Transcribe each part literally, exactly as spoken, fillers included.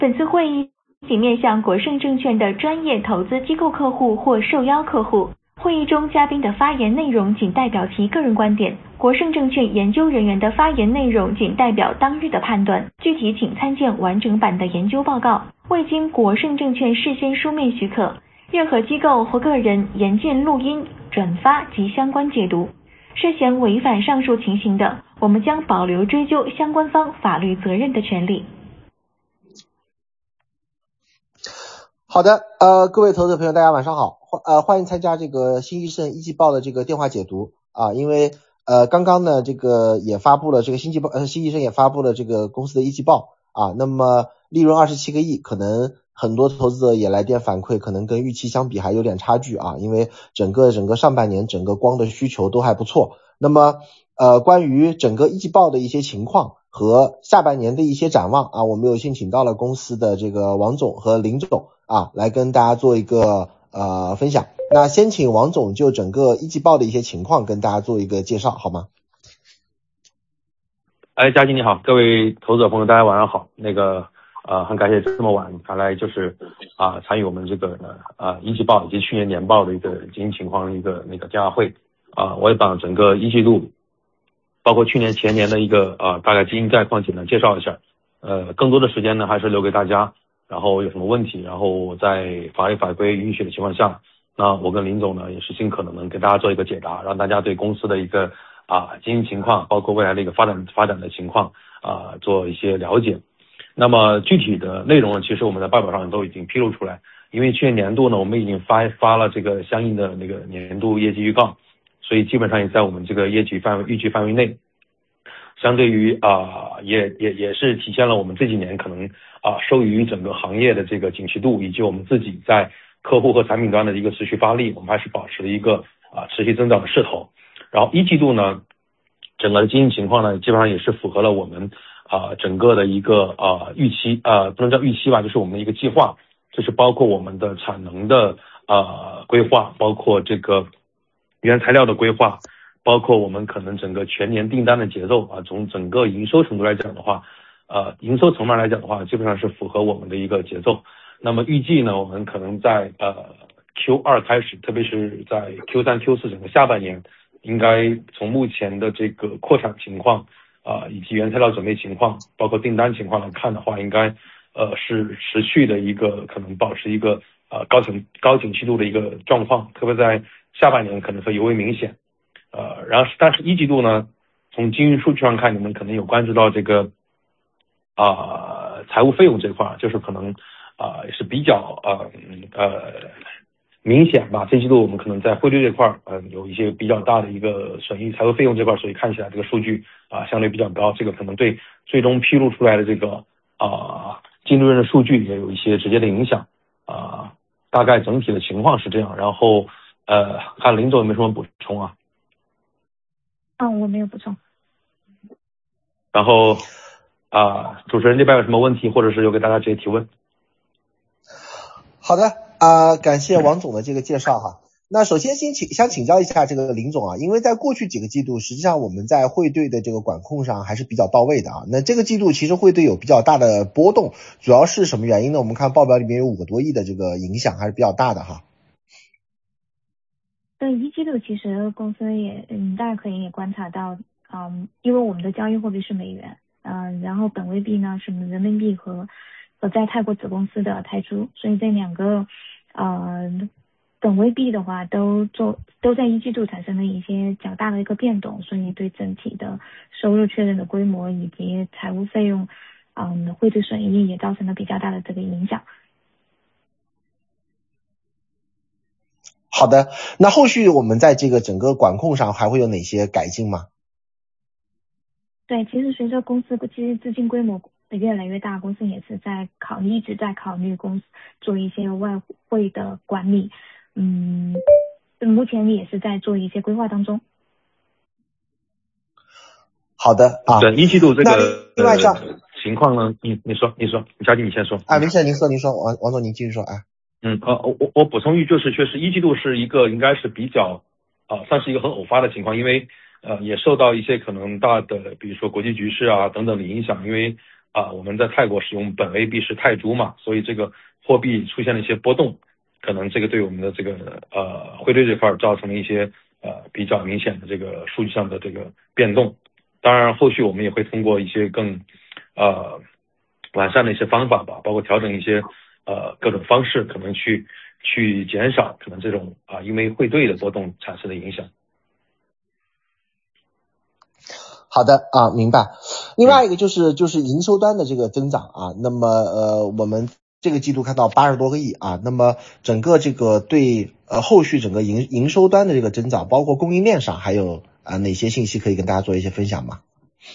本次会议仅面向国盛证券的专业投资机构客户或受邀客户。会议中嘉宾的发言内容仅代表其个人观点，国盛证券研究人员的发言内容仅代表当日的判断，具体请参见完整版的研究报告。未经国盛证券事先书面许可，任何机构或个人研件录音、转发及相关解读，涉嫌违反上述情形的，我们将保留追究相关方法律责任的权利。 好的，呃，各位投资者朋友，大家晚上好，欢呃欢迎参加这个新易盛一季报的这个电话解读啊，因为呃刚刚呢这个也发布了这个新季报，呃新易盛也发布了这个公司的一季报啊，那么利润二十七个亿，可能很多投资者也来电反馈，可能跟预期相比还有点差距啊，因为整个整个上半年整个光的需求都还不错。那么呃关于整个一季报的一些情况和下半年的一些展望啊，我们有幸请到了公司的这个王总和林总啊，来跟大家做一个呃分享。那先请王总就整个一季报的一些情况跟大家做一个介绍，好吗？ 哎，嘉欣你好，各位投资者朋友，大家晚上好。那个呃，很感谢这么晚还来就是啊、呃、参与我们这个呃一季报以及去年年报的一个经营情况的一个那个电话会啊、呃，我也把整个一季度包括去年前年的一个啊、呃、大概经营概况简单介绍一下。呃，更多的时间呢还是留给大家。然后有什么问题，然后我在法律法规允许的情况下，那我跟林总呢也是尽可能能给大家做一个解答，让大家对公司的一个啊经营情况，包括未来的一个发展发展的情况啊做一些了解。那么具体的内容呢，其实我们在报表上都已经披露出来，因为去年年度呢我们已经发发了这个相应的那个年度业绩预告，所以基本上也在我们这个业绩范围预计范围内。相对于啊、呃，也也也是体现了我们这几年可能啊、呃，受益于整个行业的这个景气度，以及我们自己在客户和产品端的一个持续发力，我们还是保持了一个啊、呃、持续增长的势头。然后一季度呢，整个的经营情况呢，基本上也是符合了我们啊、呃、整个的一个啊、呃、预期啊、呃，不能叫预期吧，就是我们的一个计划，就是包括我们的产能的呃规划，包括这个原材料的规划。包括我们可能整个全年订单的节奏啊，从整个营收程度来讲的话，呃，营收层面来讲的话，基本上是符合我们的一个节奏。那么预计呢，我们可能在呃 Q 二 开始，特别是在 Q 三、Q 四整个下半年，应该从目前的这个扩产情况啊、呃，以及原材料准备情况，包括订单情况来看的话，应该呃是持续的一个可能保持一个呃高景高景气度的一个状况，特别在下半年可能会尤为明显。呃，然后但是一季度呢，从经营数据上看，你们可能有关注到这个啊、呃、财务费用这块，就是可能啊、呃、也是比较呃呃明显吧。这季度我们可能在汇率这块呃有一些比较大的一个损益，财务费用这块，所以看起来这个数据啊、呃、相对比较高，这个可能对最终披露出来的这个啊、呃、净利润的数据也有一些直接的影响啊、呃。大概整体的情况是这样，然后呃看林总有没有什么补充啊？ 嗯，我没有补充。 然后啊、呃，主持人这边有什么问题，或者是有给大家直接提问？ 好的啊、呃，感谢王总的这个介绍哈。那首先先请想请教一下这个林总啊，因为在过去几个季度，实际上我们在汇兑的这个管控上还是比较到位的啊。那这个季度其实汇兑有比较大的波动，主要是什么原因呢？我们看报表里面有五个多亿的这个影响，还是比较大的哈。 对，一季度其实公司也，嗯，大家可以也观察到，嗯，因为我们的交易货币是美元，嗯，然后本位币呢是人民币和和在泰国子公司的泰铢，所以这两个，呃，本位币的话都做都在一季度产生了一些较大的一个变动，所以对整体的收入确认的规模以及财务费用，嗯，汇兑损益也造成了比较大的这个影响。 好的，那后续我们在这个整个管控上还会有哪些改进吗？ 对，其实随着公司其实资金规模越来越大，公司也是在考虑，一直在考虑公司做一些外汇的管理，嗯，目前也是在做一些规划当中。 好的啊， 对，一季度这个另外这样、 呃、情况呢，你你说你说，嘉靖你先说啊，没事，您说您说，王王总您继续说啊。 嗯，呃，我我补充一句，就是确实一季度是一个应该是比较啊、呃，算是一个很偶发的情况，因为呃也受到一些可能大的，比如说国际局势啊等等的影响，因为啊，我们在泰国使用本位币是泰铢嘛，所以这个货币出现了一些波动，可能这个对我们的这个呃汇率这块造成了一些呃比较明显的这个数据上的这个变动。当然后续我们也会通过一些更呃完善的一些方法吧，包括调整一些呃各种方式，可能去去减少可能这种啊、呃、因为汇兑的波动产生的影响。 好的啊，明白。另外一个就是就是营收端的这个增长啊，那么呃我们这个季度看到八十多个亿啊，那么整个这个对呃后续整个营营收端的这个增长，包括供应链上还有啊哪些信息可以跟大家做一些分享吗？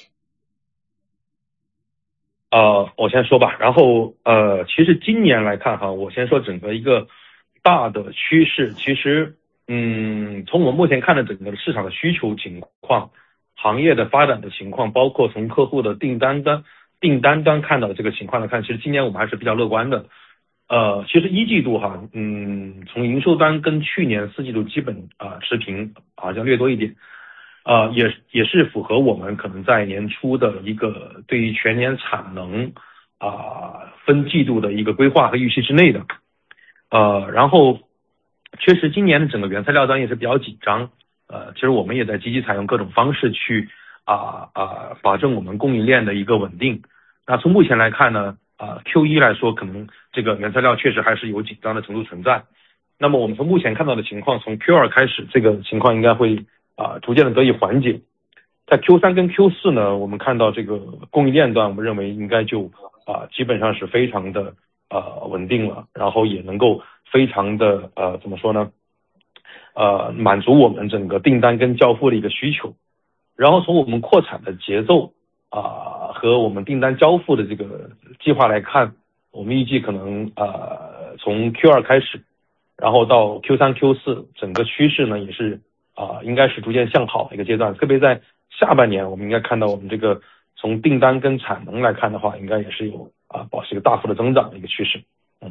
呃，我先说吧，然后呃，其实今年来看哈，我先说整个一个大的趋势，其实嗯，从我们目前看的整个市场的需求情况、行业的发展的情况，包括从客户的订单端、订单端看到的这个情况来看，其实今年我们还是比较乐观的。呃，其实一季度哈，嗯，从营收端跟去年四季度基本啊、呃、持平，好像略多一点。呃，也也是符合我们可能在年初的一个对于全年产能啊、呃、分季度的一个规划和预期之内的。呃，然后确实今年的整个原材料端也是比较紧张。呃，其实我们也在积极采用各种方式去啊啊、呃呃、保证我们供应链的一个稳定。那从目前来看呢，啊、呃、Q 一 来说，可能这个原材料确实还是有紧张的程度存在。那么我们从目前看到的情况，从 Q 二 开始，这个情况应该会啊，逐渐的得以缓解。在 Q 三 跟 Q 四 呢，我们看到这个供应链端，我们认为应该就啊基本上是非常的呃稳定了，然后也能够非常的呃怎么说呢，呃满足我们整个订单跟交付的一个需求。然后从我们扩产的节奏啊、呃、和我们订单交付的这个计划来看，我们预计可能呃从 Q 二 开始，然后到 Q 三 Q 四 整个趋势呢也是啊、呃，应该是逐渐向好的一个阶段，特别在下半年，我们应该看到我们这个从订单跟产能来看的话，应该也是有啊、呃、保持一个大幅的增长的一个趋势。嗯，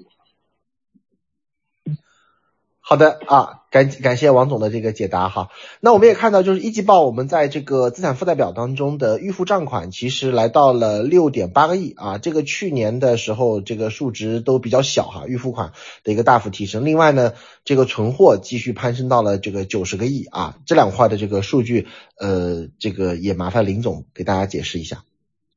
好的啊，感感谢王总的这个解答哈。那我们也看到，就是一季报我们在这个资产负债表当中的预付账款其实来到了 六点八个亿啊，这个去年的时候这个数值都比较小哈，预付款的一个大幅提升。另外呢，这个存货继续攀升到了这个九十个亿啊，这两块的这个数据呃，这个也麻烦林总给大家解释一下。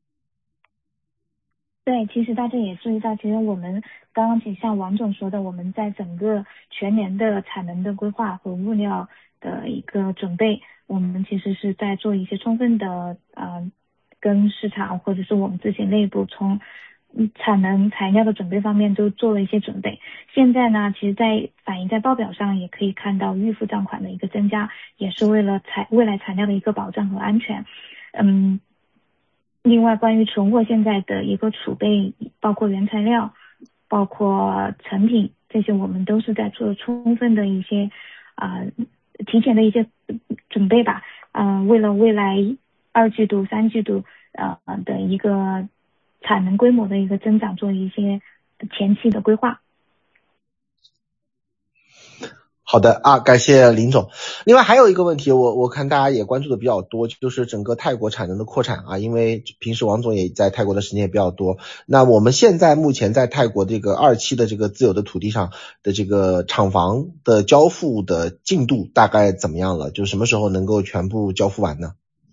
对，其实大家也注意到，其实我们刚刚像王总说的，我们在整个全年的产能的规划和物料的一个准备，我们其实是在做一些充分的呃跟市场或者是我们自己内部从产能材料的准备方面都做了一些准备。现在呢，其实在反映在报表上也可以看到预付账款的一个增加，也是为了材未来材料的一个保障和安全。嗯。另外，关于存货现在的一个储备，包括原材料，包括成品，这些我们都是在做充分的一些啊、呃、提前的一些准备吧。嗯、呃，为了未来二季度、三季度呃的一个产能规模的一个增长做一些前期的规划。 好的啊，感谢林总。另外还有一个问题，我我看大家也关注的比较多，就是整个泰国产能的扩产啊，因为平时王总也在泰国的时间也比较多。那我们现在目前在泰国这个二期的这个自有的土地上的这个厂房的交付的进度大概怎么样了？就什么时候能够全部交付完呢？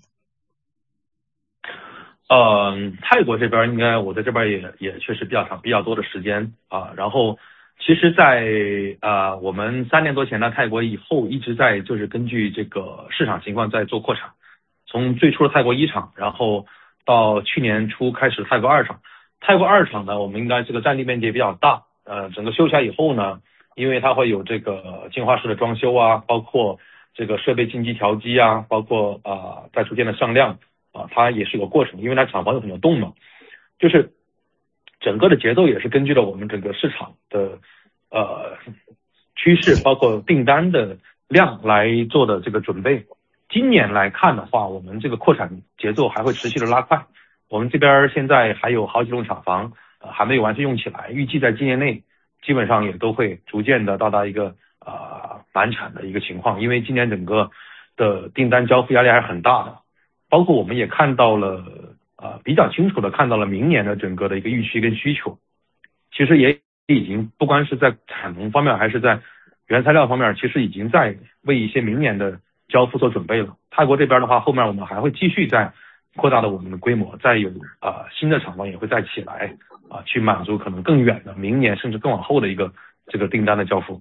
呃，泰国这边应该我在这边也也确实比较长比较多的时间啊，然后。其实在呃我们三年多前来泰国以后，一直在就是根据这个市场情况在做扩产，从最初的泰国一厂，然后到去年初开始泰国二厂。泰国二厂呢，我们应该这个占地面积比较大，呃整个修起来以后呢，因为它会有这个净化室的装修啊，包括这个设备进机调机啊，包括啊、呃、在逐渐的上量啊，它也是有个过程，因为它厂房有很多栋嘛，就是整个的节奏也是根据了我们整个市场的呃趋势，包括订单的量来做的这个准备。今年来看的话，我们这个扩产节奏还会持续的拉快。我们这边现在还有好几栋厂房、呃、还没有完全用起来，预计在今年内基本上也都会逐渐的到达一个呃满产的一个情况。因为今年整个的订单交付压力还是很大的，包括我们也看到了呃比较清楚的看到了明年的整个的一个预期跟需求，其实也已经不光是在产能方面，还是在原材料方面，其实已经在为一些明年的交付做准备了。泰国这边的话，后面我们还会继续在扩大的我们的规模，再有啊、呃、新的厂房也会再起来啊、呃，去满足可能更远的明年甚至更往后的一个这个订单的交付。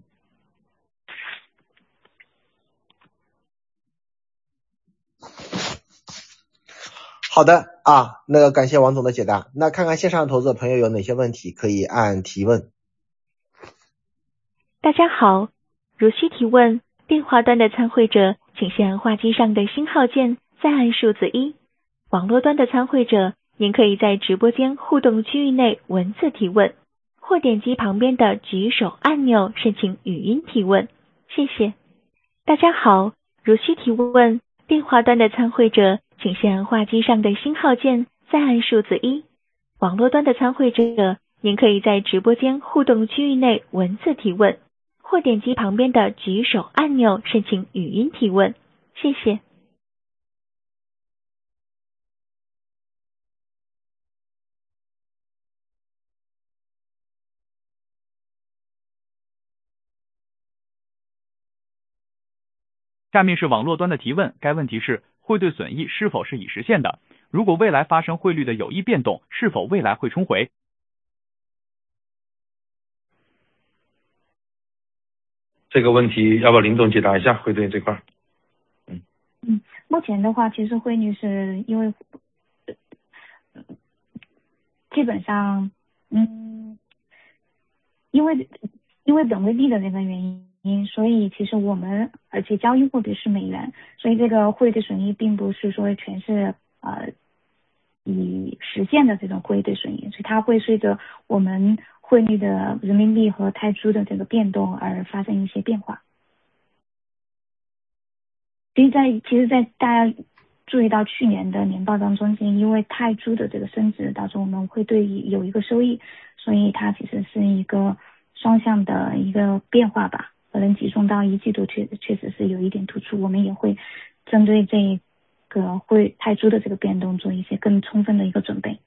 好的啊，那个感谢王总的解答。那看看线上的投资者朋友有哪些问题可以按提问。 大家好，如需提问，电话端的参会者请先按话机上的星号键，再按数字一。网络端的参会者，您可以在直播间互动区域内文字提问，或点击旁边的举手按钮申请语音提问。谢谢。大家好，如需提问，电话端的参会者请先按话机上的星号键，再按数字一。网络端的参会者，您可以在直播间互动区域内文字提问，或点击旁边的举手按钮申请语音提问。谢谢。 下面是网络端的提问，该问题是汇兑损益是否是已实现的？如果未来发生汇率的有意变动，是否未来会冲回？ 这个问题要不要林总解答一下汇兑这块？ 嗯嗯，目前的话，其实汇率是因为基本上，嗯，因为因为本位币的这个原因，所以其实我们而且交易货币是美元，所以这个汇兑损益并不是说全是呃已实现的这种汇兑损益，所以它会随着我们汇率的人民币和泰铢的这个变动而发生一些变化。其实在其实在大家注意到去年的年报当中，因为泰铢的这个升值导致我们会对有一个收益，所以它其实是一个双向的一个变化吧，可能集中到一季度确确实是有一点突出，我们也会针对这个会泰铢的这个变动做一些更充分的一个准备。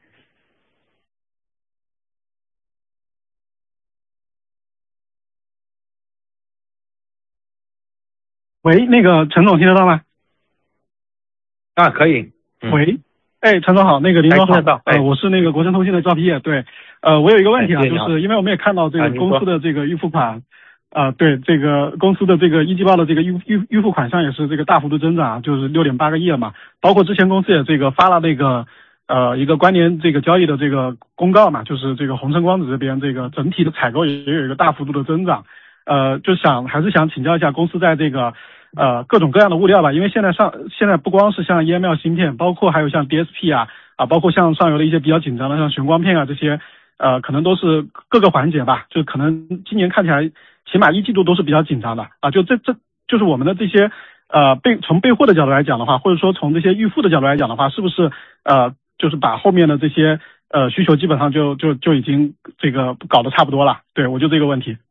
喂，那个陈总听得到吗？ 啊，可以。 嗯、喂，哎，陈总好，那个林总好， 哎、 呃，我是那个国盛通信的赵皮业，对，呃，我有一个问题啊， 哎、 就是因为我们也看到这个公司的这个预付款，啊、呃，对，这个公司的这个一季报的这个预预预付款项也是这个大幅度增长，就是六点八个亿了嘛，包括之前公司也这个发了那个呃一个关联这个交易的这个公告嘛，就是这个红橙光子这边这个整体的采购也有一个大幅度的增长，呃，就想还是想请教一下公司在这个。呃，各种各样的物料吧，因为现在上现在不光是像 E M L 芯片，包括还有像 D S P 啊啊，包括像上游的一些比较紧张的像旋光片啊这些，呃，可能都是各个环节吧，就可能今年看起来起码一季度都是比较紧张的啊，就这这就是我们的这些呃备从备货的角度来讲的话，或者说从这些预付的角度来讲的话，是不是呃就是把后面的这些呃需求基本上就就就已经这个搞得差不多了？对，我就这个问题。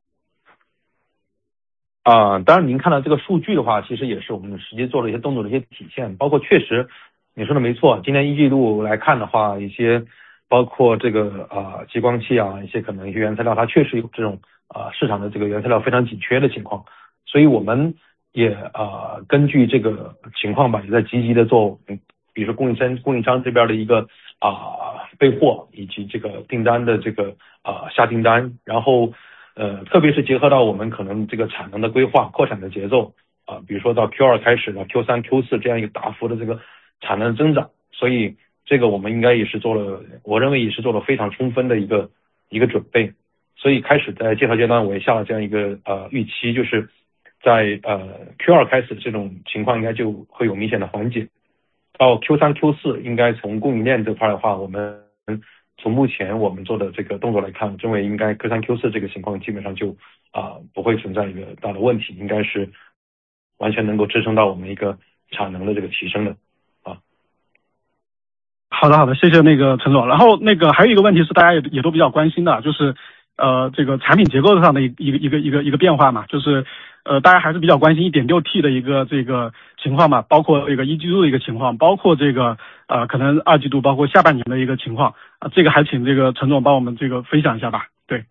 啊、呃，当然您看到这个数据的话，其实也是我们实际做了一些动作的一些体现，包括确实你说的没错，今年一季度来看的话，一些包括这个啊、呃、激光器啊，一些可能一些原材料，它确实有这种啊、呃、市场的这个原材料非常紧缺的情况，所以我们也啊、呃、根据这个情况吧，也在积极的做，嗯，比如说供应商供应商这边的一个啊、呃、备货以及这个订单的这个啊、呃、下订单，然后。呃，特别是结合到我们可能这个产能的规划、扩产的节奏啊、呃，比如说到 Q 二 开始到 Q 三、Q 四这样一个大幅的这个产能增长，所以这个我们应该也是做了，我认为也是做了非常充分的一个一个准备。所以开始在介绍阶段我也下了这样一个呃预期，就是在呃 Q 二 开始这种情况应该就会有明显的缓解，到 Q 三、Q 四应该从供应链这块的话，我们。从目前我们做的这个动作来看，认为应该 Q 三 Q 四这个情况基本上就啊、呃、不会存在一个大的问题，应该是完全能够支撑到我们一个产能的这个提升的啊。 好的好的，谢谢那个陈总。然后那个还有一个问题是大家也也都比较关心的，就是呃这个产品结构上的一一个一个一个一个变化嘛，就是呃，大家还是比较关心 一点六 T 的一个这个情况嘛，包括这个一季度的一个情况，包括这个呃可能二季度，包括下半年的一个情况啊，这个还请这个陈总帮我们这个分享一下吧。对。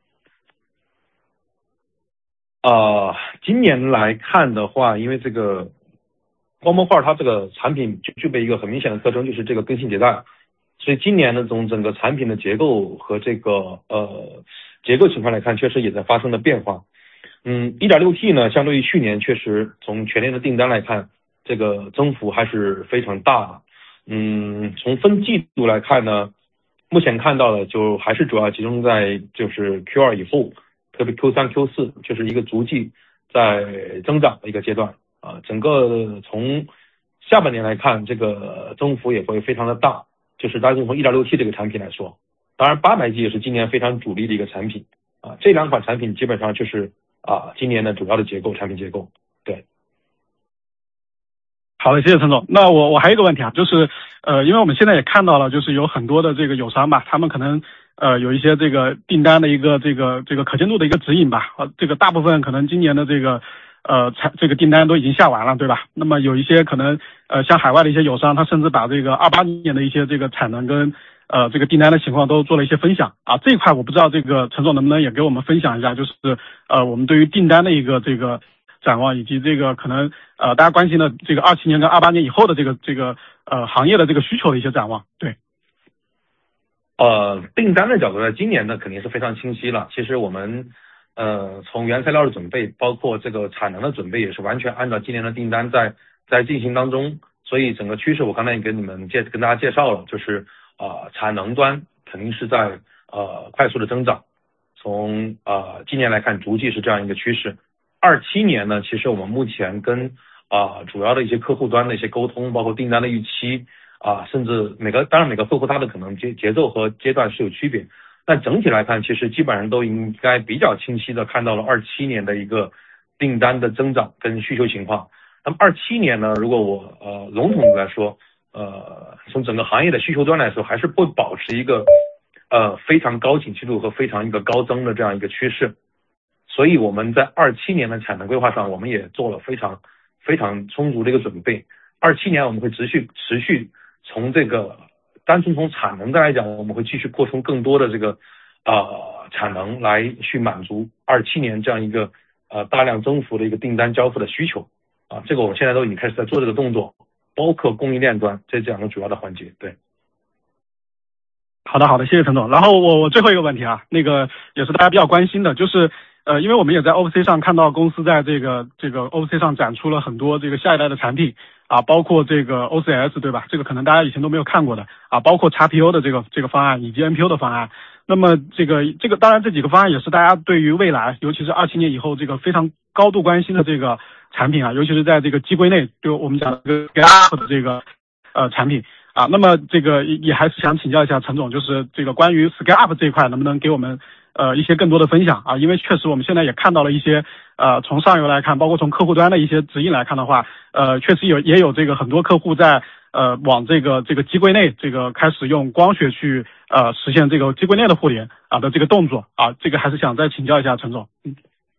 呃，今年来看的话，因为这个光模块它这个产品就具备一个很明显的特征，就是这个更新迭代，所以今年呢从整个产品的结构和这个呃结构情况来看，确实也在发生了变化。嗯 一点六 T 呢相对于去年确实从全年的订单来看，这个增幅还是非常大的。嗯，从分季度来看呢，目前看到的就还是主要集中在就是 Q 二 以后，特别 Q 三 Q 四就是一个逐季在增长的一个阶段啊。整个从下半年来看，这个增幅也会非常的大，就是单从 一点六 T 这个产品来说，当然八百 G 也是今年非常主力的一个产品啊。这两款产品基本上就是啊今年的主要的结构产品结构。对。 好的，谢谢陈总。那我我还有一个问题啊，就是呃，因为我们现在也看到了，就是有很多的这个友商吧，他们可能呃有一些这个订单的一个这个这个可见度的一个指引吧，呃，这个大部分可能今年的这个呃产这个订单都已经下完了，对吧？那么有一些可能呃像海外的一些友商，他甚至把这个二八年的一些这个产能跟呃这个订单的情况都做了一些分享啊。这一块我不知道这个陈总能不能也给我们分享一下，就是呃我们对于订单的一个这个展望，以及这个可能呃大家关心的这个二七年跟二八年以后的这个这个呃行业的这个需求的一些展望。对。 呃，订单的角度呢，今年呢肯定是非常清晰了。其实我们呃从原材料的准备，包括这个产能的准备，也是完全按照今年的订单在在进行当中。所以整个趋势我刚才也跟你们介跟大家介绍了，就是呃产能端肯定是在呃快速的增长。从呃今年来看，逐季是这样一个趋势。二七年呢，其实我们目前跟啊、呃、主要的一些客户端的一些沟通，包括订单的预期啊、呃，甚至每个当然每个客户它的可能节节奏和阶段是有区别，但整体来看，其实基本上都应该比较清晰的看到了二七年的一个订单的增长跟需求情况。那么二七年呢，如果我呃笼统的来说，呃从整个行业的需求端来说，还是会保持一个呃非常高景气度和非常一个高增的这样一个趋势。所以我们在二七年的产能规划上，我们也做了非常非常充足的一个准备。二七年我们会持续持续从这个单纯从产能的来讲，我们会继续扩充更多的这个呃产能来去满足二七年这样一个呃大量增幅的一个订单交付的需求啊。这个我们现在都已经开始在做这个动作，包括供应链端这两个主要的环节。对。 好的，好的，谢谢陈总。然后我我最后一个问题啊，那个也是大家比较关心的，就是呃，因为我们也在 O C 上看到公司在这个这个 O C 上展出了很多这个下一代的产品啊，包括这个 O C S 对吧？这个可能大家以前都没有看过的啊，包括 X P O 的这个这个方案以及 N P U 的方案。那么这个这个当然这几个方案也是大家对于未来，尤其是二七年以后这个非常高度关心的这个产品啊，尤其是在这个机柜内，就我们讲这个 Gap 的这个呃产品。啊，那么这个也还是想请教一下陈总，就是这个关于 Scale Up 这一块，能不能给我们呃一些更多的分享啊？因为确实我们现在也看到了一些呃从上游来看，包括从客户端的一些指引来看的话，呃确实有也有这个很多客户在呃往这个这个机柜内这个开始用光学去呃实现这个机柜内的互联啊的这个动作啊，这个还是想再请教一下陈总。嗯。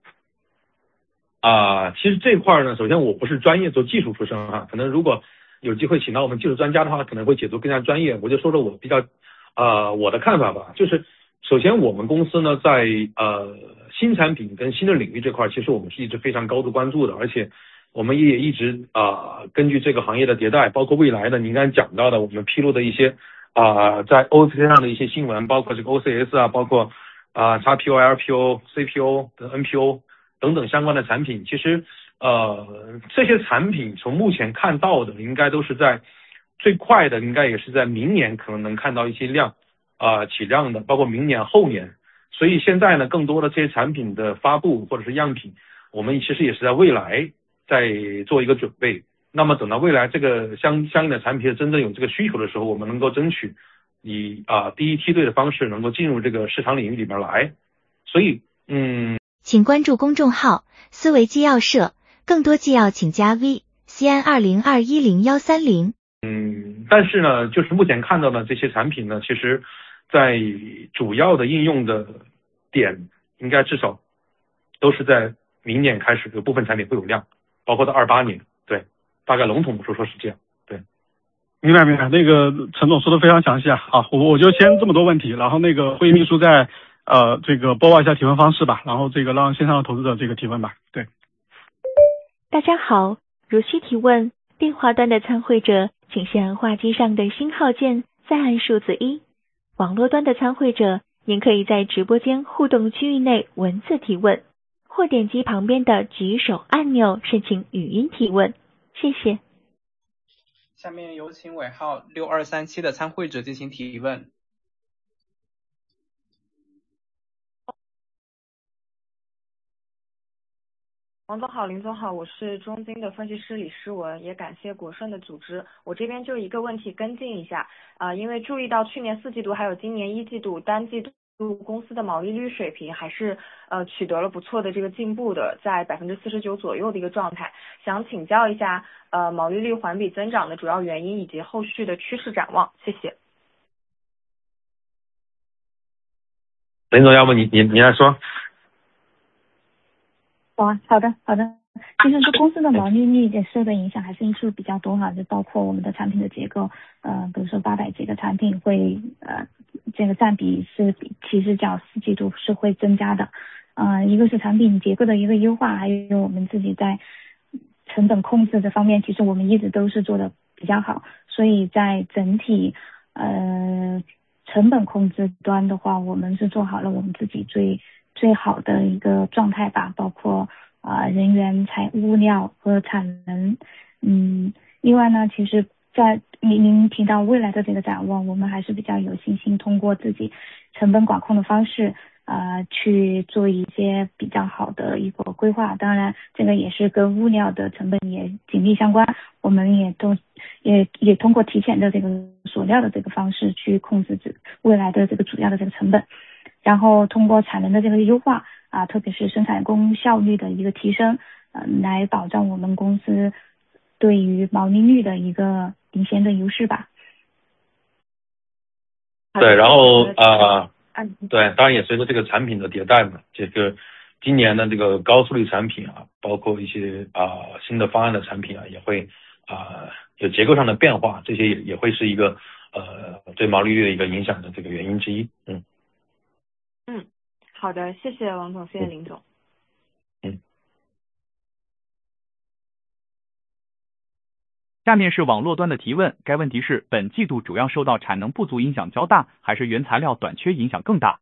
啊，其实这块呢，首先我不是专业做技术出身哈，可能如果有机会请到我们技术专家的话，可能会解读更加专业。我就说说我比较呃我的看法吧，就是首先我们公司呢在呃新产品跟新的领域这块，其实我们是一直非常高度关注的，而且我们也一直啊、呃、根据这个行业的迭代，包括未来的您刚才讲到的我们披露的一些啊、呃、在 O C 上的一些新闻，包括这个 O C S 啊，包括啊 X P O、L P O、C P O 的 N P O 等等相关的产品，其实呃，这些产品从目前看到的，应该都是在最快的，应该也是在明年可能能看到一些量啊、呃、起量的，包括明年后年。所以现在呢，更多的这些产品的发布或者是样品，我们其实也是在未来在做一个准备。那么等到未来这个相相应的产品真正有这个需求的时候，我们能够争取以啊、呃、第一梯队的方式能够进入这个市场领域里边来。所以嗯， 请关注公众号思维纪要社。更多纪要请加 V C N 二零二一零幺三零。 嗯，但是呢，就是目前看到的这些产品呢，其实在主要的应用的点，应该至少都是在明年开始有部分产品会有量，包括到二八年，对，大概笼统说说是这样，对。 明白明白，那个陈总说的非常详细啊，好，我我就先这么多问题，然后那个会议秘书再呃这个播报一下提问方式吧，然后这个让线上的投资者这个提问吧，对。 大家好，如需提问，电话端的参会者请先按话机上的星号键，再按数字一。网络端的参会者，您可以在直播间互动区域内文字提问，或点击旁边的举手按钮申请语音提问。谢谢。 下面有请尾号六二三七的参会者进行提问。 王总好，林总好，我是中金的分析师李诗文，也感谢国盛的组织。我这边就一个问题跟进一下啊、呃，因为注意到去年四季度还有今年一季度单季度公司的毛利率水平还是呃取得了不错的这个进步的，在百分之四十九左右的一个状态，想请教一下呃毛利率环比增长的主要原因以及后续的趋势展望，谢谢。 林总，要不你你你来说。 好啊，好的好的。其实这公司的毛利率也受的影响还是因素比较多哈，就包括我们的产品的结构，呃，比如说八百这个产品会呃这个占比是比其实较四季度是会增加的，呃，一个是产品结构的一个优化，还有我们自己在成本控制这方面，其实我们一直都是做的比较好，所以在整体呃成本控制端的话，我们是做好了我们自己最最好的一个状态吧，包括啊、呃、人员、材物料和产能。嗯，另外呢，其实在您您提到未来的这个展望，我们还是比较有信心，通过自己成本管控的方式啊、呃、去做一些比较好的一个规划。当然，这个也是跟物料的成本也紧密相关，我们也都也也通过提前的这个锁料的这个方式去控制这未来的这个主要的这个成本。然后通过产能的这个优化啊，特别是生产工效率的一个提升，呃，来保障我们公司对于毛利率的一个领先的优势吧。 对，然后啊、呃，对，当然也随着这个产品的迭代嘛，这个今年的这个高速率产品啊，包括一些啊、呃、新的方案的产品啊，也会啊、呃、有结构上的变化，这些也也会是一个呃对毛利率的一个影响的这个原因之一，嗯。 嗯，好的，谢谢王总，谢谢林总。 嗯。 下面是网络端的提问，该问题是本季度主要受到产能不足影响较大，还是原材料短缺影响更大？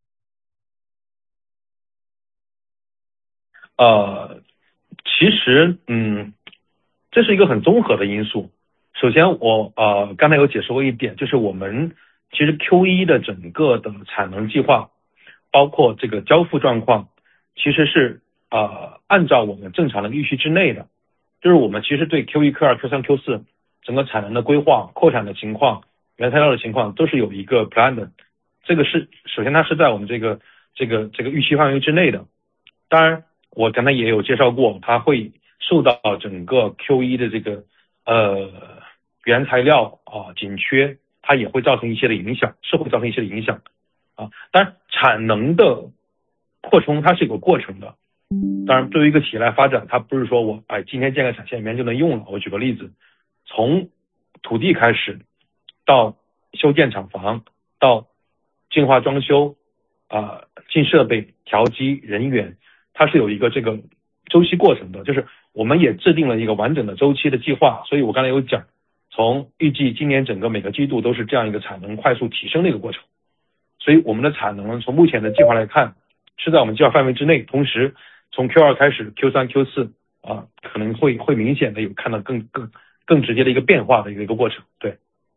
呃，其实嗯，这是一个很综合的因素。首先我呃刚才有解释过一点，就是我们其实 Q 一 的整个的产能计划，包括这个交付状况，其实是呃按照我们正常的预期之内的，就是我们其实对 Q 一、Q 二、Q 三、Q 四整个产能的规划、扩产的情况、原材料的情况都是有一个 plan 的，这个是首先它是在我们这个这个这个预期范围之内的。当然我刚才也有介绍过，它会受到整个 Q 一 的这个呃原材料啊、呃、紧缺，它也会造成一些的影响，是会造成一些的影响。啊，当然产能的扩充它是有个过程的，当然对于一个企业来发展，它不是说我哎今天建个产线里面就能用了。我举个例子，从土地开始到修建厂房，到净化装修啊、呃、进设备、调机、人员，它是有一个这个周期过程的，就是我们也制定了一个完整的周期的计划。所以我刚才有讲，从预计今年整个每个季度都是这样一个产能快速提升的一个过程。所以我们的产能从目前的计划来看是在我们计划范围之内，同时从 Q 二 开始 Q 三、Q 四啊可能会会明显的有看到更更更直接的一个变化的一个一个过程。对。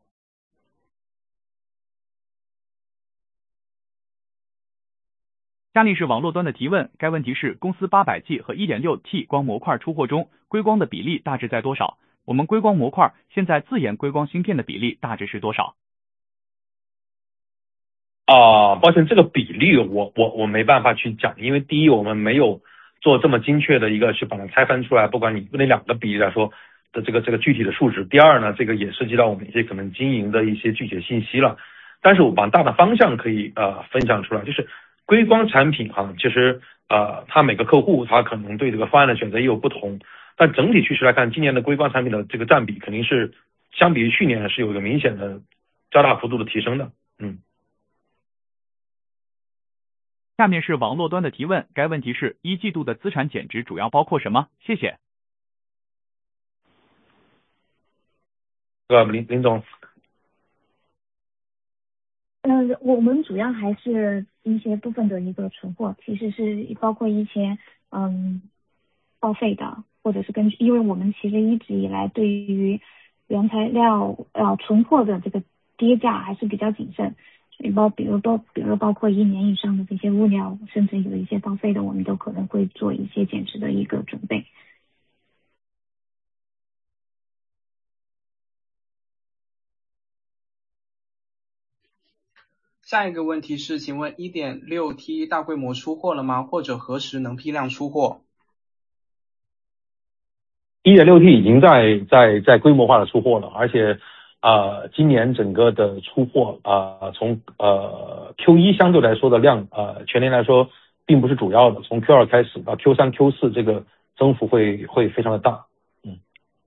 下列是网络端的提问，该问题是公司八百 G 和 一点六 T 光模块出货中，硅光的比例大致在多少？我们硅光模块现在自研硅光芯片的比例大致是多少？ 啊、呃，抱歉，这个比例我我我没办法去讲，因为第一我们没有做这么精确的一个去把它拆分出来，不管你那两个比例来说的这个这个具体的数值。第二呢，这个也涉及到我们一些可能经营的一些具体的信息了。但是我把大的方向可以呃分享出来，就是硅光产品哈，其实呃，它每个客户他可能对这个方案的选择也有不同，但整体趋势来看，今年的硅光产品的这个占比肯定是相比于去年是有一个明显的较大幅度的提升的。嗯。 下面是网络端的提问，该问题是一季度的资产减值主要包括什么？谢谢。 呃，林林总。 呃，我们主要还是一些部分的一个存货，其实是包括一些嗯报废的，或者是根据，因为我们其实一直以来对于原材料呃存货的这个跌价还是比较谨慎，所以包比如包比如包括一年以上的这些物料，甚至有一些报废的，我们都可能会做一些减值的一个准备。 下一个问题是，请问 一点六 T 大规模出货了吗？或者何时能批量出货？ 一点六 T 已经在在在规模化的出货了，而且呃今年整个的出货啊、呃、从呃 Q 一 相对来说的量呃全年来说并不是主要的，从 Q 二 开始到 Q 三 Q 四这个增幅会会非常的大。嗯。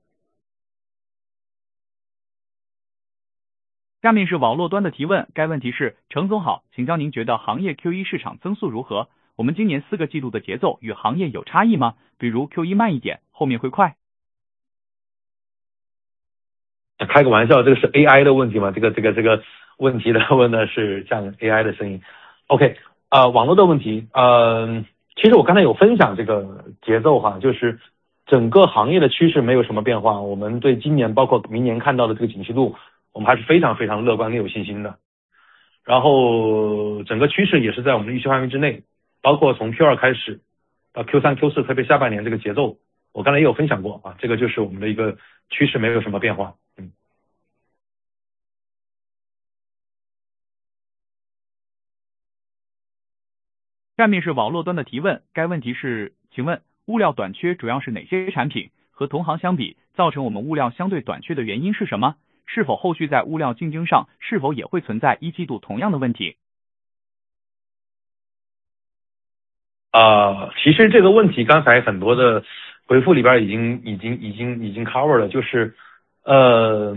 下面是网络端的提问，该问题是程总好，请教您觉得行业 Q 一 市场增速如何？我们今年四个季度的节奏与行业有差异吗？比如 Q 一 慢一点，后面会快？ 开个玩笑，这个是 A I 的问题吗？这个这个这个问题的问的是像 A I 的声音。OK， 啊、呃，网络的问题，呃，其实我刚才有分享这个节奏哈，就是整个行业的趋势没有什么变化，我们对今年包括明年看到的这个景气度，我们还是非常非常乐观跟有信心的。然后整个趋势也是在我们的预期范围之内，包括从 Q 二 开始到 Q 三 Q 四，特别下半年这个节奏，我刚才也有分享过啊，这个就是我们的一个趋势没有什么变化。嗯。 下面是网络端的提问，该问题是，请问物料短缺主要是哪些产品？和同行相比，造成我们物料相对短缺的原因是什么？是否后续在物料竞争上是否也会存在一季度同样的问题？ 啊、呃，其实这个问题刚才很多的回复里边已经已经已经已经 cover 了，就是呃，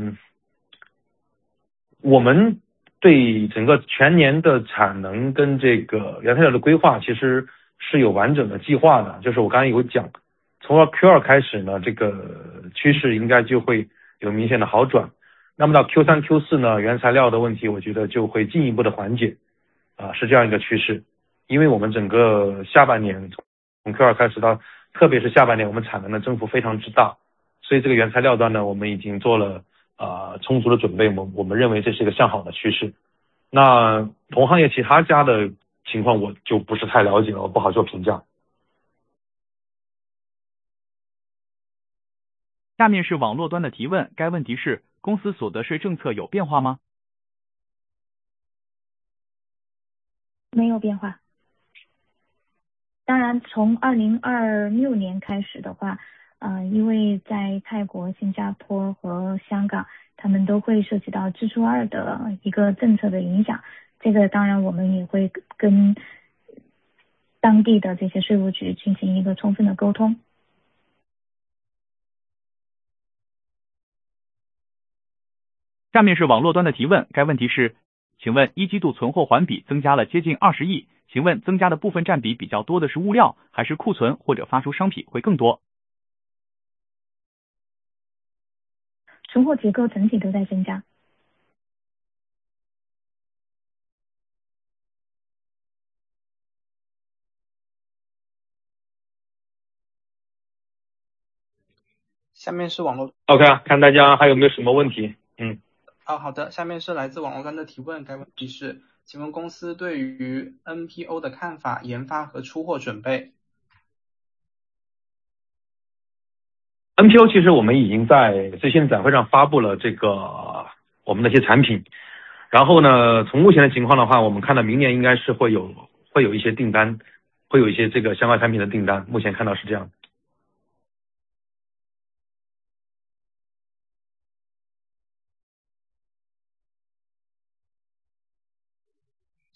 我们对整个全年的产能跟这个原材料的规划其实是有完整的计划的，就是我刚才有讲，从 Q 二 开始呢，这个趋势应该就会有明显的好转。那么到 Q 三 Q 四呢，原材料的问题我觉得就会进一步的缓解，啊，是这样一个趋势。因为我们整个下半年从 Q 二 开始到特别是下半年我们产能的增幅非常之大，所以这个原材料端呢我们已经做了啊、呃、充足的准备，我们我们认为这是一个向好的趋势。那同行业其他家的情况我就不是太了解了，我不好做评价。 下面是网络端的提问，该问题是公司所得税政策有变化吗？ 没有变化。当然从二零二六年开始的话，呃，因为在泰国、新加坡和香港，他们都会涉及到支出二的一个政策的影响，这个当然我们也会跟当地的这些税务局进行一个充分的沟通。 下面是网络端的提问，该问题是，请问一季度存货环比增加了接近二十亿，请问增加的部分占比比较多的是物料，还是库存或者发出商品会更多？ 存货结构整体都在增加。 下面是网络 OK 啊，看大家还有没有什么问题。嗯。 啊，好的，下面是来自网络端的提问，该问题是，请问公司对于 N P O 的看法、研发和出货准备。 N P O 其实我们已经在最新展会上发布了这个我们的一些产品，然后呢，从目前的情况的话，我们看到明年应该是会有会有一些订单，会有一些这个相关产品的订单，目前看到是这样。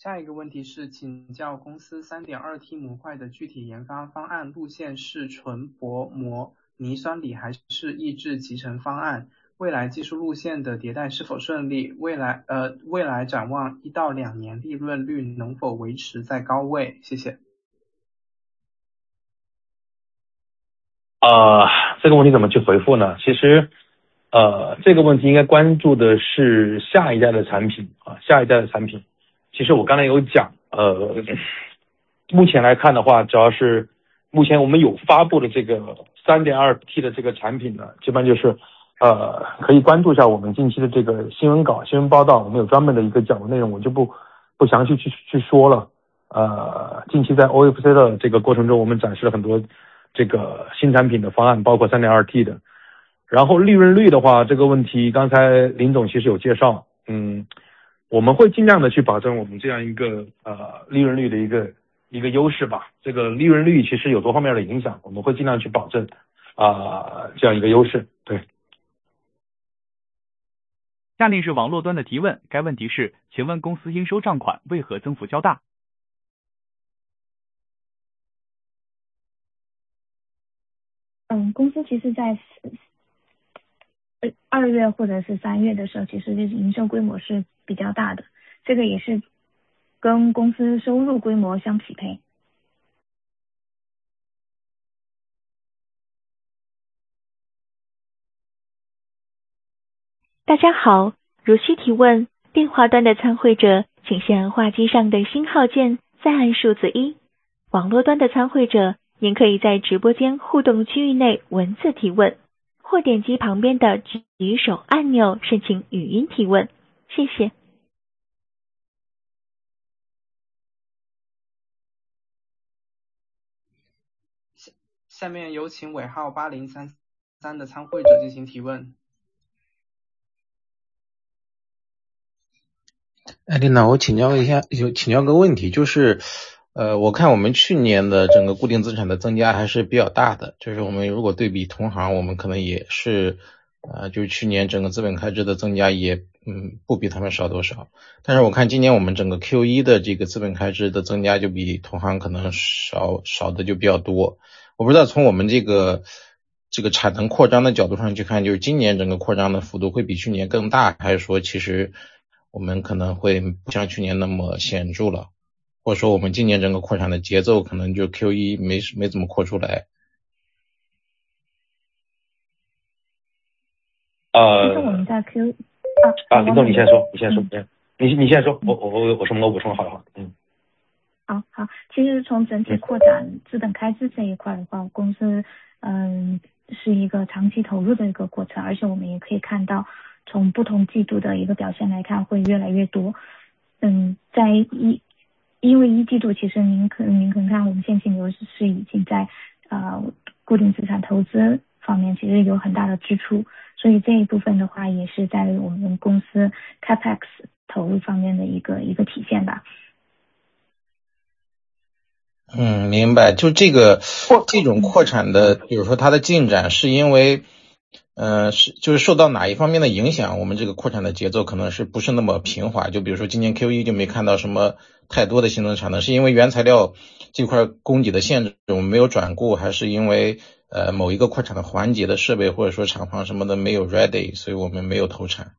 下一个问题是，请教公司 三点二 T 模块的具体研发方案路线是纯薄膜泥酸锂还是抑制集成方案？未来技术路线的迭代是否顺利？未来呃未来展望一到两年利润率能否维持在高位？谢谢。 呃，这个问题怎么去回复呢？其实呃这个问题应该关注的是下一代的产品啊，下一代的产品。其实我刚才有讲，呃，目前来看的话，主要是目前我们有发布的这个 三点二 T 的这个产品呢，基本上就是呃可以关注一下我们近期的这个新闻稿、新闻报道，我们有专门的一个讲的内容，我就不不详细去去说了。呃，近期在 O F C 的这个过程中，我们展示了很多这个新产品的方案，包括 三点二 T 的。然后利润率的话，这个问题刚才林总其实有介绍，嗯。我们会尽量的去保证我们这样一个呃利润率的一个一个优势吧。这个利润率其实有多方面的影响，我们会尽量去保证啊、呃、这样一个优势。对。 下列是网络端的提问，该问题是：请问公司应收账款为何增幅较大？ 嗯，公司其实在二月或者是三月的时候，其实就是营收规模是比较大的，这个也是跟公司收入规模相匹配。 大家好，如需提问，电话端的参会者请先按话机上的星号键，再按数字一。网络端的参会者，您可以在直播间互动区域内文字提问，或点击旁边的举手按钮申请语音提问。谢谢。 下下面有请尾号八零三三的参会者进行提问。 哎，领导，我请教一下，有请教个问题，就是，呃，我看我们去年的整个固定资产的增加还是比较大的，就是我们如果对比同行，我们可能也是，呃，就是去年整个资本开支的增加也，嗯，不比他们少多少。但是我看今年我们整个 Q 一 的这个资本开支的增加就比同行可能少少的就比较多。我不知道从我们这个这个产能扩张的角度上去看，就是今年整个扩张的幅度会比去年更大，还是说其实我们可能会不像去年那么显著了，或者说我们今年整个扩产的节奏可能就 Q 一 没没怎么扩出来。 呃， 其实我们在 Q 啊啊，林总你先说，你先说，嗯、你你先说，我我我我什么我补充好了好，嗯。 好好，其实从整体扩展资本开支这一块的话，公司嗯是一个长期投入的一个过程，而且我们也可以看到，从不同季度的一个表现来看，会越来越多。嗯，在一因为一季度其实您可您可能看我们现金流是已经在呃固定资产投资方面其实有很大的支出，所以这一部分的话也是在我们公司 Capex 投入方面的一个一个体现吧。 嗯，明白。就这个这种扩产的，比如说它的进展是因为呃是就是受到哪一方面的影响，我们这个扩产的节奏可能是不是那么平滑，就比如说今年 Q 一 就没看到什么太多的新增产能，是因为原材料这块供给的限制我们没有转顾，还是因为呃某一个扩产的环节的设备或者说厂房什么的没有 ready， 所以我们没有投产。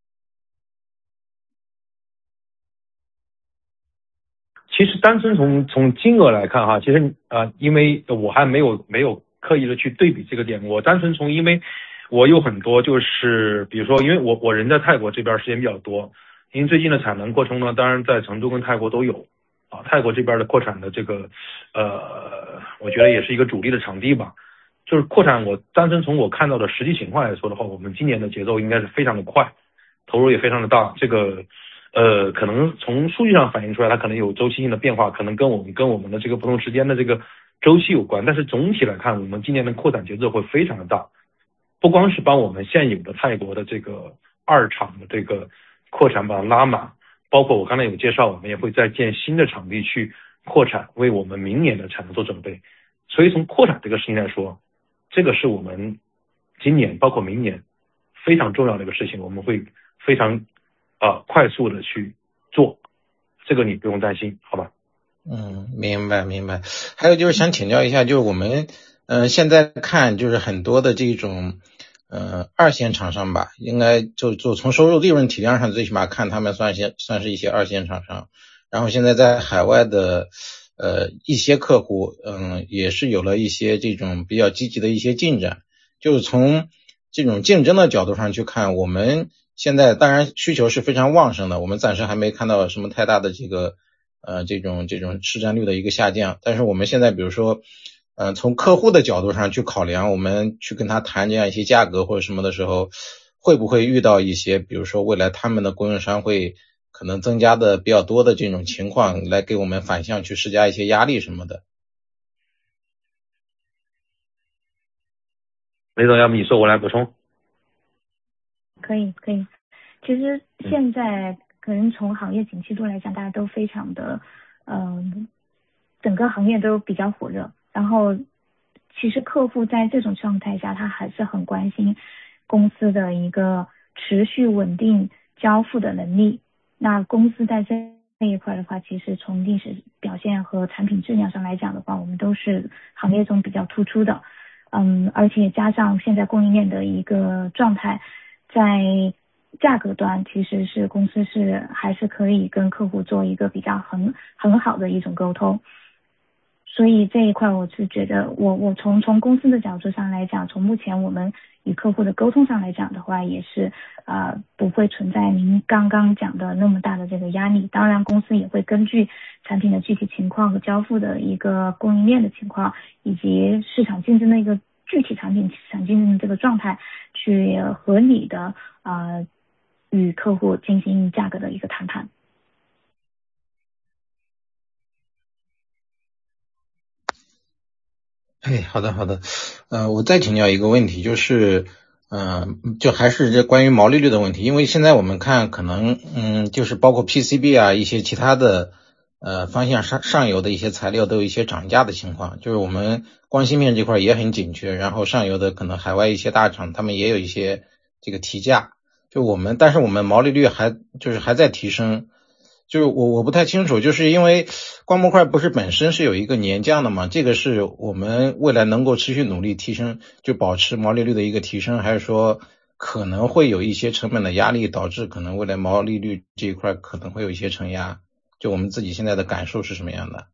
其实单纯从从金额来看哈，其实呃，因为我还没有没有刻意的去对比这个点，我单纯从因为我有很多就是比如说，因为我我人在泰国这边时间比较多，因为最近的产能扩充呢，当然在成都跟泰国都有啊，泰国这边的扩产的这个呃，我觉得也是一个主力的场地吧。就是扩产，我单纯从我看到的实际情况来说的话，我们今年的节奏应该是非常的快，投入也非常的大，这个。呃，可能从数据上反映出来，它可能有周期性的变化，可能跟我们跟我们的这个不同时间的这个周期有关。但是总体来看，我们今年的扩展节奏会非常的大，不光是帮我们现有的泰国的这个二厂的这个扩产把它拉满，包括我刚才有介绍，我们也会再建新的场地去扩产，为我们明年的产能做准备。所以从扩产这个事情来说，这个是我们今年包括明年非常重要的一个事情，我们会非常。啊、呃，快速的去做， 这个你不用担心，好吧？ 嗯，明白明白。还有就是想请教一下，就是我们呃现在看就是很多的这种呃二线厂商吧，应该就就从收入利润体量上最起码看他们算些算是一些二线厂商，然后现在在海外的呃一些客户嗯也是有了一些这种比较积极的一些进展，就是从这种竞争的角度上去看，我们现在当然需求是非常旺盛的，我们暂时还没看到什么太大的这个呃这种这种市占率的一个下降，但是我们现在比如说呃从客户的角度上去考量，我们去跟他谈这样一些价格或者什么的时候，会不会遇到一些比如说未来他们的供应商会可能增加的比较多的这种情况，来给我们反向去施加一些压力什么的？ 雷总，要不你说，我来补充。 可以可以，其实现在可能从行业景气度来讲，大家都非常的嗯、呃，整个行业都比较火热，然后其实客户在这种状态下，他还是很关心公司的一个持续稳定交付的能力。那公司在这这一块的话，其实从历史表现和产品质量上来讲的话，我们都是行业中比较突出的。嗯，而且加上现在供应链的一个状态，在价格端其实是公司是还是可以跟客户做一个比较很很好的一种沟通。所以这一块我是觉得我我从从公司的角度上来讲，从目前我们与客户的沟通上来讲的话，也是呃不会存在您刚刚讲的那么大的这个压力。当然公司也会根据产品的具体情况和交付的一个供应链的情况，以及市场竞争的一个具体产品市场竞争的这个状态，去合理的呃与客户进行价格的一个谈判。 哎，好的好的，呃，我再请教一个问题，就是，嗯、呃，就还是这关于毛利率的问题，因为现在我们看可能，嗯，就是包括 P C B 啊一些其他的，呃，方向上上游的一些材料都有一些涨价的情况，就是我们光芯片这块也很紧缺，然后上游的可能海外一些大厂他们也有一些这个提价，就我们，但是我们毛利率还就是还在提升。就是我我不太清楚，就是因为光模块不是本身是有一个年降的嘛，这个是我们未来能够持续努力提升，就保持毛利率的一个提升，还是说可能会有一些成本的压力，导致可能未来毛利率这一块可能会有一些承压？就我们自己现在的感受是什么样的？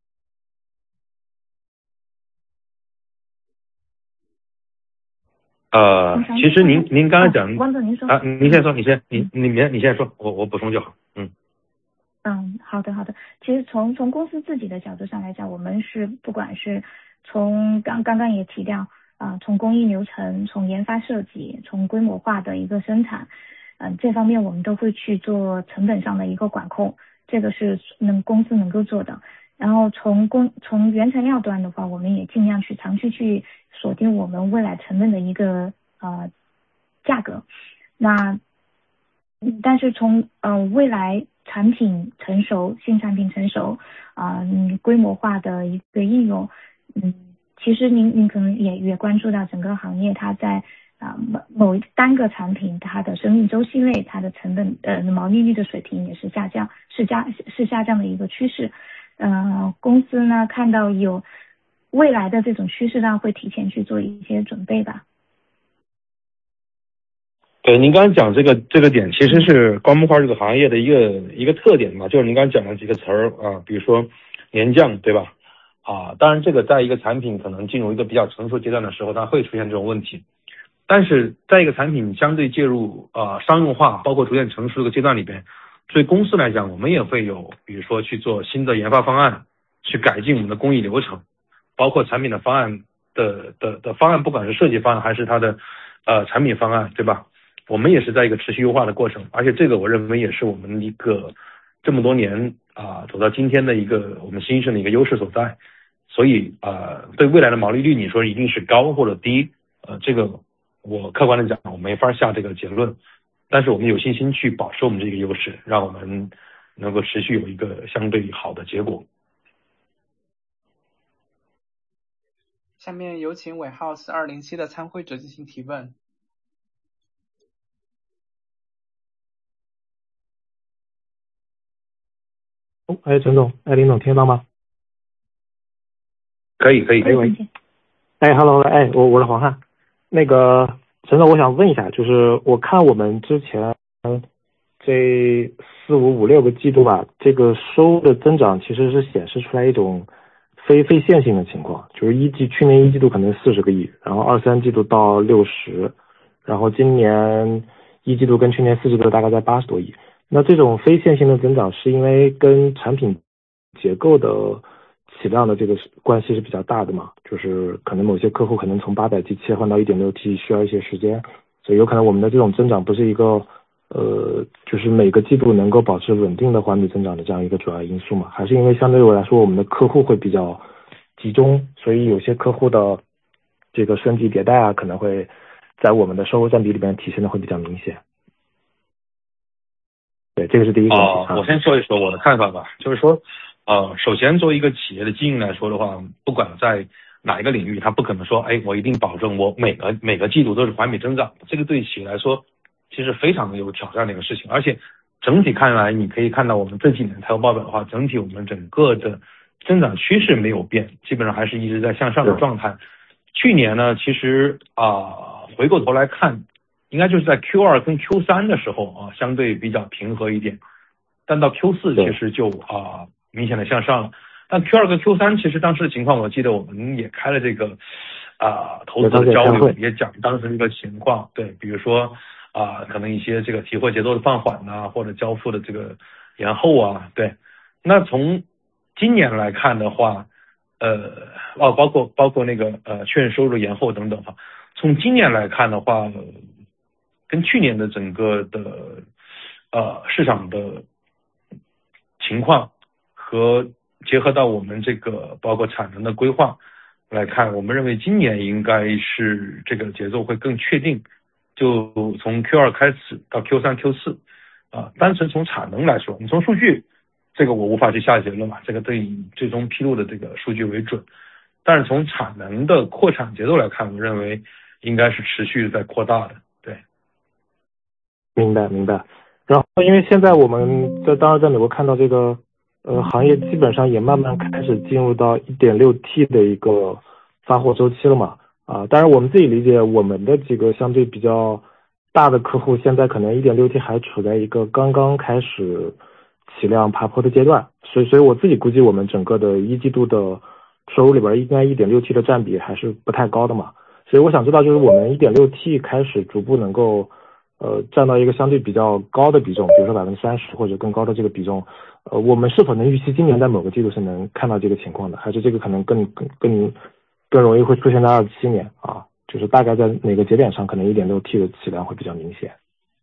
呃，其实您您刚才讲， 汪总您说啊，您先说，你先，你你你你先说，我我补充就好，嗯。 嗯，好的好的。其实从从公司自己的角度上来讲，我们是不管是从刚刚刚也提到啊、呃，从工艺流程、从研发设计、从规模化的一个生产，嗯、呃，这方面我们都会去做成本上的一个管控，这个是能公司能够做的。然后从工从原材料端的话，我们也尽量去长期去锁定我们未来成本的一个呃价格。那但是从呃未来产品成熟，新产品成熟啊、呃嗯，规模化的一个应用，嗯，其实您您可能也也关注到整个行业它在啊某某单个产品它的生命周期内，它的成本呃毛利率的水平也是下降，是加是下降的一个趋势。呃，公司呢看到有未来的这种趋势上，会提前去做一些准备吧。 对，您刚刚讲这个这个点，其实是光模块这个行业的一个一个特点嘛，就是您刚刚讲的几个词儿啊，比如说年降，对吧？啊，当然这个在一个产品可能进入一个比较成熟阶段的时候，它会出现这种问题。但是在一个产品相对介入啊商用化，包括逐渐成熟这个阶段里边，对公司来讲，我们也会有，比如说去做新的研发方案，去改进我们的工艺流程，包括产品的方案的的的方案，不管是设计方案还是它的呃产品方案，对吧？我们也是在一个持续优化的过程，而且这个我认为也是我们一个这么多年啊、呃、走到今天的一个我们新生的一个优势所在。所以啊、呃，对未来的毛利率，你说一定是高或者低，呃，这个我客观的讲，我没法下这个结论。但是我们有信心去保持我们这个优势，让我们能够持续有一个相对好的结果。 下面有请尾号四二零七的参会者进行提问。 哦， 哎，陈总，哎，林总，听得到吗？ 可以，可以。 喂喂。哎 ，Hello， 哎，我我是黄汉。那个陈总，我想问一下，就是我看我们之前这四五五六个季度吧，这个收入的增长其实是显示出来一种非非线性的情况，就是一季去年一季度可能四十个亿，然后二三季度到六十，然后今年一季度跟去年四季度大概在八十多亿。那这种非线性的增长是因为跟产品结构的体量的这个关系是比较大的嘛，就是可能某些客户可能从八百 G 切换到 一点六 T 需要一些时间，所以有可能我们的这种增长不是一个呃，就是每个季度能够保持稳定的环比增长的这样一个主要因素嘛，还是因为相对我来说我们的客户会比较集中，所以有些客户的这个升级迭代啊，可能会在我们的收入占比里面体现的会比较明显。对，这个是第一个问题。 呃、我先说一说我的看法吧，就是说，呃，首先作为一个企业的经营来说的话，不管在哪一个领域，它不可能说，哎，我一定保证我每个每个季度都是环比增长，这个对企业来说其实非常的有挑战的一个事情。而且整体看来，你可以看到我们这几年财务报表的话，整体我们整个的增长趋势没有变，基本上还是一直在向上的状态。去年呢，其实啊、呃，回过头来看。应该就是在 Q 二 跟 Q 三 的时候啊，相对比较平和一点，但到 Q 四 其实就啊明显的向上了。但 Q 二 跟 Q 三 其实当时的情况，我记得我们也开了这个啊投资的交流，也讲当时的一个情况。对，比如说啊可能一些这个提货节奏的放缓呐、啊，或者交付的这个延后啊，对。那从今年来看的话，呃哦包括包括那个呃确认收入延后等等哈，从今年来看的话。跟去年的整个的呃市场的情况和结合到我们这个包括产能的规划来看，我们认为今年应该是这个节奏会更确定，就从 Q 二 开始到 Q 三 Q 四啊，单纯从产能来说，你从数据这个我无法去下结论嘛，这个对以最终披露的这个数据为准，但是从产能的扩产节奏来看，我认为应该是持续在扩大的。 明白明白，然后因为现在我们在当然在美国看到这个呃行业基本上也慢慢开始进入到 一点六 T 的一个发货周期了嘛，啊，当然我们自己理解我们的几个相对比较大的客户现在可能 一点六 T 还处在一个刚刚开始起量爬坡的阶段，所以所以我自己估计我们整个的一季度的收入里边应该 一点六 T 的占比还是不太高的嘛，所以我想知道就是我们 一点六 T 开始逐步能够呃，占到一个相对比较高的比重，比如说百分之三十或者更高的这个比重，呃，我们是否能预期今年在某个季度是能看到这个情况的？还是这个可能更更更更容易会出现在二十七年啊？就是大概在哪个节点上，可能 一点六 T 的起量会比较明显？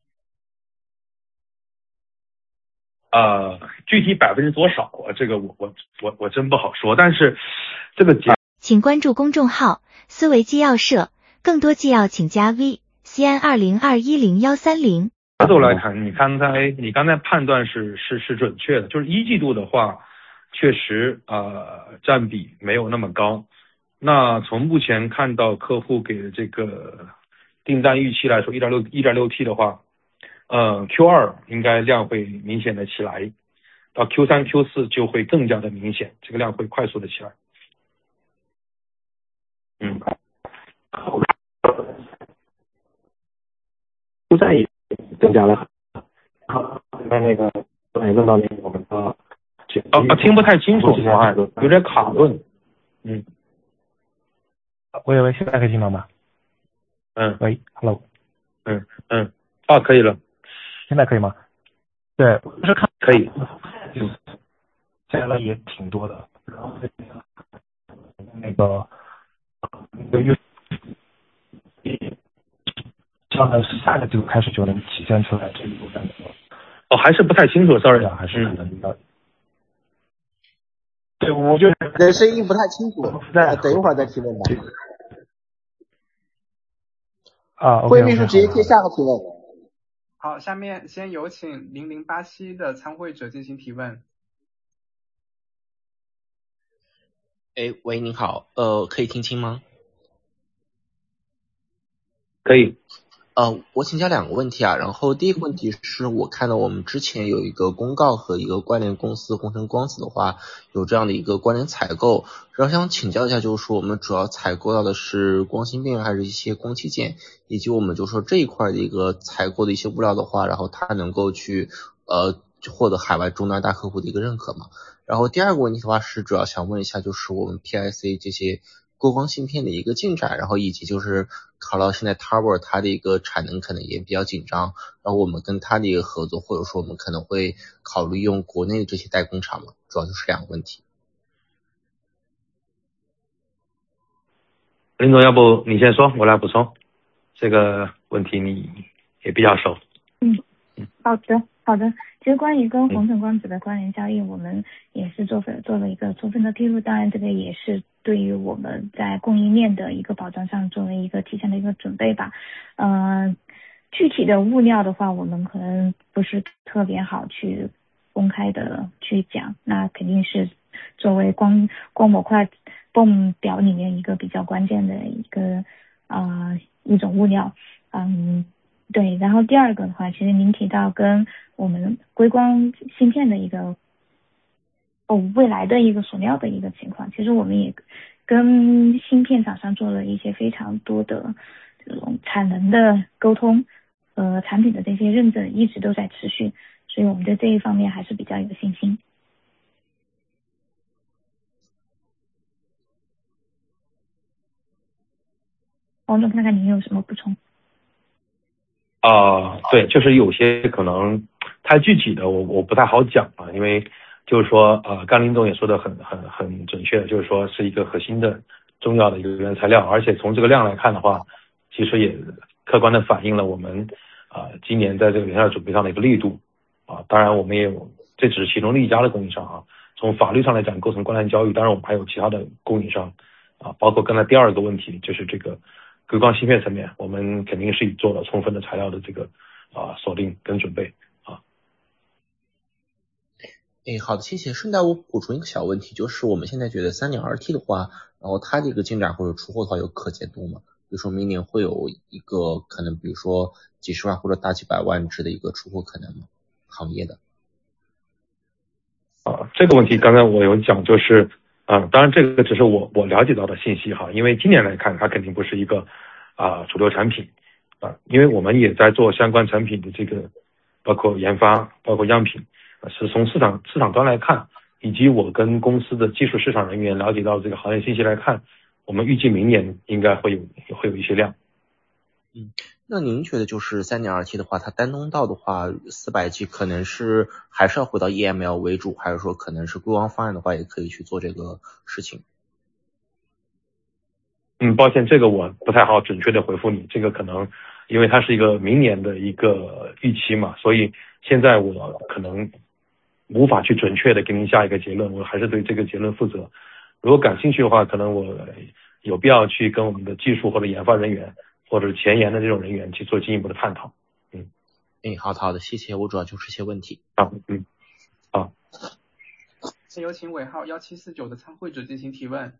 呃，具体百分之多少啊？这个我我我我真不好说。但是这个节， 请关注公众号“思维纪要社”，更多纪要请加 V。西安二零二一零幺三零。 角度来看，你刚才你刚才判断是是是准确的，就是一季度的话，确实呃占比没有那么高。那从目前看到客户给的这个订单预期来说，一点六一点六 T 的话，呃 Q 二 应该量会明显的起来，到 Q 三 Q 四就会更加的明显，这个量会快速的起来。嗯。 出站也增加了很多，在那个也问到那个我们的哦哦，听不太清楚，有点卡顿。嗯， 喂喂，现在可以听到吗？ 嗯， 喂 ，Hello， 嗯嗯，啊，可以了， 现在可以吗？对，不是看可以， 加了也挺多的，然后那个那个月。希望是下个季度开始就能体现出来这一部分的。 哦，还是不太清楚 ，sorry 啊，还是可能要。对，我就你的声音不太清楚，呃，等一会儿再提问吧。 啊， 会秘书直接接下个提问。 好，下面先有请零零八七的参会者进行提问。 哎，喂，您好，呃，可以听清吗？ 可以。 呃，我请教两个问题啊，然后第一个问题是我看到我们之前有一个公告和一个关联公司红尘光子的话有这样的一个关联采购，然后想请教一下，就是说我们主要采购到的是光芯片还是一些光器件，以及我们就说这一块的一个采购的一些物料的话，然后它能够去呃获得海外终端大客户的一个认可嘛？然后第二个问题的话是主要想问一下，就是我们 P I C 这些过光芯片的一个进展，然后以及就是考虑到现在 Tower 它的一个产能可能也比较紧张，然后我们跟它的一个合作，或者说我们可能会考虑用国内的这些代工厂嘛，主要就是两个问题。 林总，要不你先说，我来补充。这个问题你也比较熟。 嗯，好的，好的。其实关于跟红尘光子的关联交易，我们也是做做了一个充分的披露，当然这个也是对于我们在供应链的一个保障上做了一个提前的一个准备吧。呃，具体的物料的话，我们可能不是特别好去公开的去讲，那肯定是作为光光模块泵表里面一个比较关键的一个呃一种物料。嗯，对。然后第二个的话，其实您提到跟我们硅光芯片的一个哦未来的一个锁料的一个情况，其实我们也跟芯片厂商做了一些非常多的这种产能的沟通，呃产品的这些认证一直都在持续，所以我们对这一方面还是比较有信心。王总，看看您有什么补充？ 啊、呃，对，就是有些可能太具体的我我不太好讲啊，因为就是说呃，刚林总也说的很很很准确，就是说是一个核心的重要的一个原材料，而且从这个量来看的话，其实也客观的反映了我们啊、呃、今年在这个原材料准备上的一个力度啊，当然我们也有，这只是其中的一家的供应商啊，从法律上来讲构成关联交易，当然我们还有其他的供应商啊，包括刚才第二个问题就是这个硅光芯片层面，我们肯定是已做了充分的材料的这个啊锁定跟准备啊。 哎，好的，谢谢。顺带我补充一个小问题，就是我们现在觉得三点二 T 的话，然后它的一个进展或者出货的话有可见度吗？比如说明年会有一个可能，比如说几十万或者大几百万只的一个出货可能吗？行业的。 啊，这个问题刚才我有讲，就是啊，当然这个只是我我了解到的信息哈，因为今年来看它肯定不是一个啊主流产品啊，因为我们也在做相关产品的这个包括研发，包括样品，是从市场市场端来看，以及我跟公司的技术市场人员了解到这个行业信息来看，我们预计明年应该会有会有一些量。 嗯，那您觉得就是 三点二 T 的话，它单通道的话四百 G 可能是还是要回到 E M L 为主，还是说可能是硅光方案的话也可以去做这个事情？ 嗯，抱歉，这个我不太好准确的回复你，这个可能因为它是一个明年的一个预期嘛，所以现在我可能无法去准确的给您下一个结论，我还是对这个结论负责。如果感兴趣的话，可能我有必要去跟我们的技术或者研发人员或者前沿的这种人员去做进一步的探讨。嗯， 哎，好的好的，谢谢，我主要就是这些问题。 好，嗯，好。 有请尾号一七四九的参会者进行提问。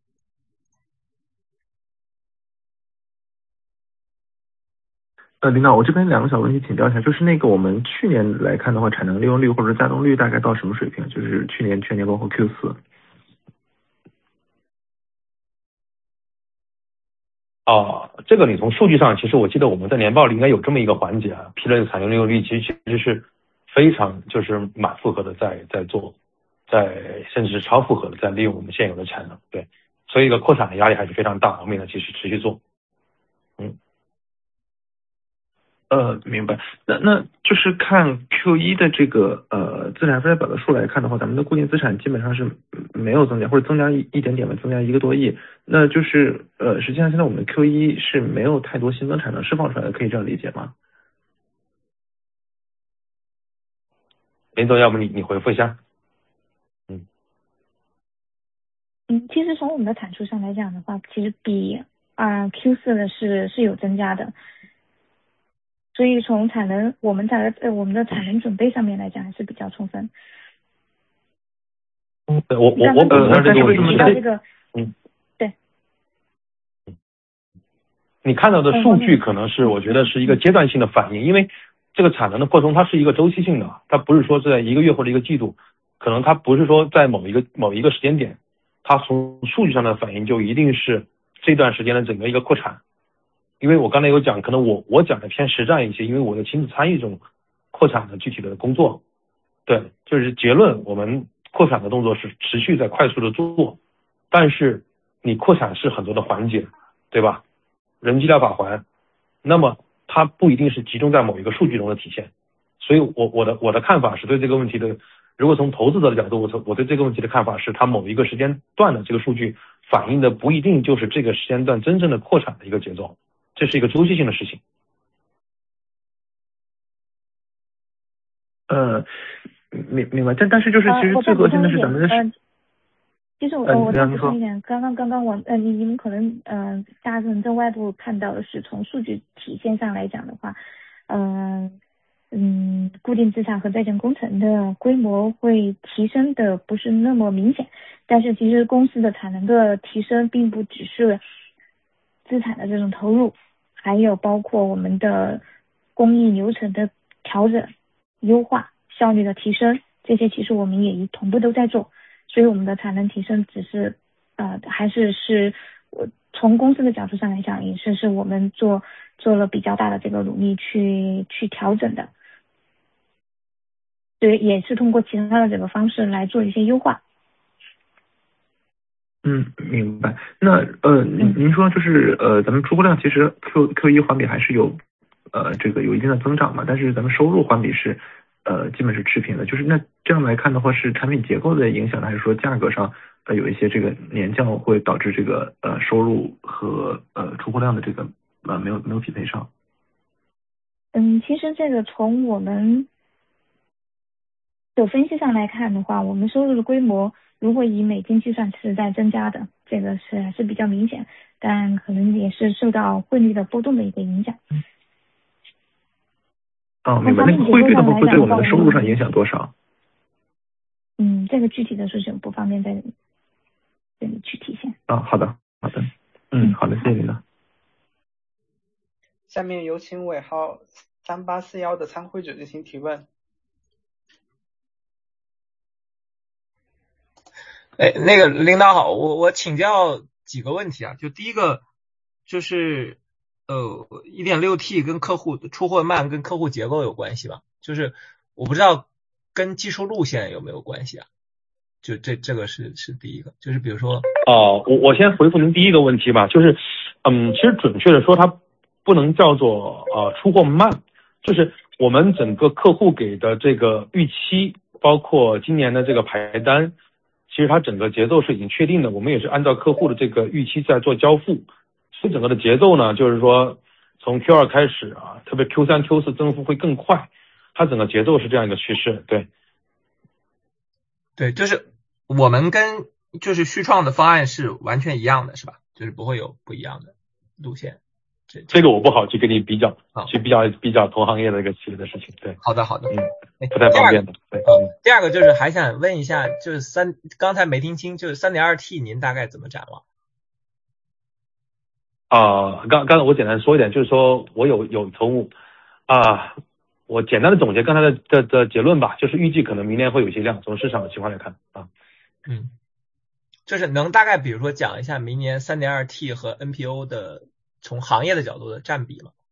呃，领导，我这边两个小问题请教一下，就是那个我们去年来看的话，产能利用率或者稼动率大概到什么水平？就是去年、全年包括 Q 四。 哦，这个你从数据上，其实我记得我们在年报里应该有这么一个环节啊，批论产能利用率其实其实是非常就是满负荷的在在做，在甚至是超负荷的在利用我们现有的产能，对，所以一个扩产的压力还是非常大，我们也继续持续做。嗯。 呃，明白。那那就是看 Q 一 的这个呃资产负债表的数来看的话，咱们的固定资产基本上是没有增加，或者增加一一点点吧，增加一个多亿。那就是呃，实际上现在我们 Q 一 是没有太多新增产能释放出来的，可以这样理解吗？ 林总，要不你你回复一下？嗯。 嗯，其实从我们的产出上来讲的话，其实比啊、呃、Q 四 的是是有增加的。所以从产能，我们在呃我们的产能准备上面来讲还是比较充分。 嗯，我我我呃， 但是为什么提到这个， 嗯， 对。 你看到的数据可能是我觉得是一个阶段性的反应，因为这个产能的扩充它是一个周期性的，它不是说在一个月或者一个季度，可能它不是说在某一个某一个时间点，它从数据上的反应就一定是这段时间的整个一个扩产。因为我刚才有讲，可能我我讲的偏实战一些，因为我的亲自参与这种扩产的具体的工作。对，就是结论，我们扩产的动作是持续在快速的做，但是你扩产是很多的环节，对吧？人机料法环，那么它不一定是集中在某一个数据中的体现。所以我我的我的看法是对这个问题的，如果从投资者的角度，我我对这个问题的看法是，它某一个时间段的这个数据反映的不一定就是这个时间段真正的扩产的一个节奏，这是一个周期性的事情。 呃，明明白，但但是就是其实最核心的是咱们的是。 呃其实我呃我再补充一点，刚刚刚刚我呃你你们可能呃大家可能在外部看到的是从数据体现上来讲的话，嗯、呃、嗯固定资产和在线工程的规模会提升的不是那么明显，但是其实公司的产能的提升并不只是资产的这种投入，还有包括我们的工艺流程的调整、优化、效率的提升，这些其实我们也同步都在做。所以我们的产能提升只是呃还是是我从公司的角度上来讲，也是是我们做做了比较大的这个努力去去调整的，对，也是通过其他的这个方式来做一些优化。 嗯，明白。那呃您您说就是呃咱们出货量其实 Q Q 一环比还是有呃这个有一定的增长嘛，但是咱们收入环比是呃，基本是持平的，就是那这样来看的话，是产品结构的影响，还是说价格上呃有一些这个年降会导致这个呃收入和呃出货量的这个呃没有没有匹配上？ 嗯，其实这个从我们的分析上来看的话，我们收入的规模如果以美金计算是在增加的，这个是还是比较明显，但可能也是受到汇率的波动的一个影响。 嗯哦，明白。那个汇率的话会对我们的收入上影响多少？ 嗯，这个具体的数据我不方便在这里去体现。 啊，好的，好的，嗯，好的，谢谢领导。 下面有请尾号三八四幺的参会者进行提问。 哎，那个领导好，我我请教几个问题啊，就第一个就是呃 一点六 T 跟客户出货慢跟客户结构有关系吧？就是我不知道跟技术路线有没有关系啊？就这这个是是第一个，就是比如说哦，我我先回复您第一个问题吧，就是嗯，其实准确的说，它不能叫做呃出货慢，就是我们整个客户给的这个预期，包括今年的这个排单，其实它整个节奏是已经确定的，我们也是按照客户的这个预期在做交付。所以整个的节奏呢，就是说从 Q 二开始啊，特别 Q 三、Q 四增幅会更快，它整个节奏是这样一个趋势，对。 对，就是我们跟就是虚创的方案是完全一样的，是吧？就是不会有不一样的路线。这这个我不好去跟你比较，啊、去比较比较同行业的一个企业的事情，对。 好的，好的， 嗯，不太方便的，对。 嗯，第二个就是还想问一下，就是三刚才没听清，就是 三点二 T 您大概怎么展望？ 啊，刚刚才我简单说一点，就是说我有有从啊，我简单的总结刚才的的的结论吧，就是预计可能明年会有一些量，从市场的情况来看啊。 嗯，就是能大概比如说讲一下明年 三点二 T 和 N P O 的从行业的角度的占比吗？